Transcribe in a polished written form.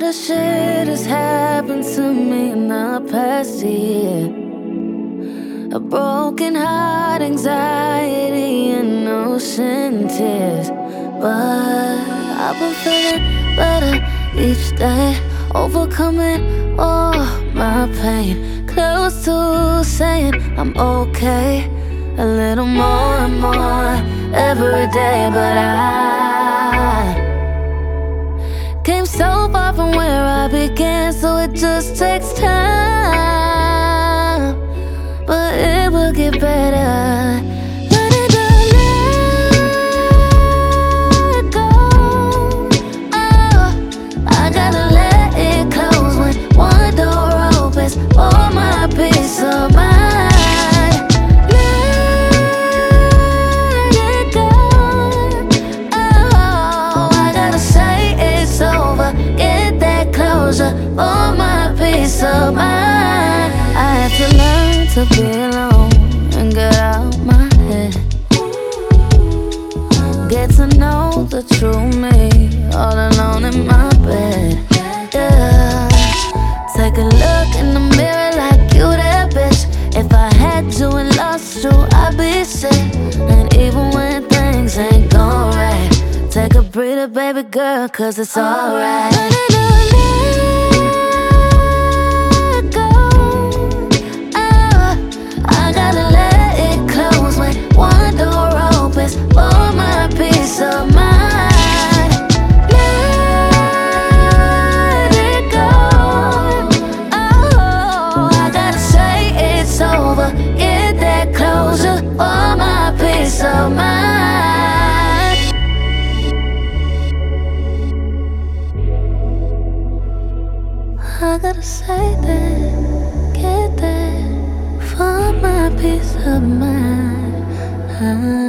of shit has happened to me in the past year. A broken heart, anxiety, and ocean tears. But I've been feeling better each day, overcoming all my pain, close to saying I'm okay, a little more and more every day. But I came so far from where I began, so it just takes time, but it will get better. Learning to let go. Oh, I gotta let it close when one door opens for my peace of mind. Let it go. Oh, I gotta say it's over, get that closure for my peace of mind. I had to learn to be alone and get out my head, get to know the true me, all alone in my bed. Yeah, take a look in the mirror like you that bitch. If I had you and lost you, I'd be sick. And even when things ain't going right, take a breather, baby girl, cause it's alright. I gotta let it close when one door opens for my peace of mind. Let it go. Oh, I gotta say it's over, get that closure for my peace of mind. I gotta say that, get that for my peace of mind.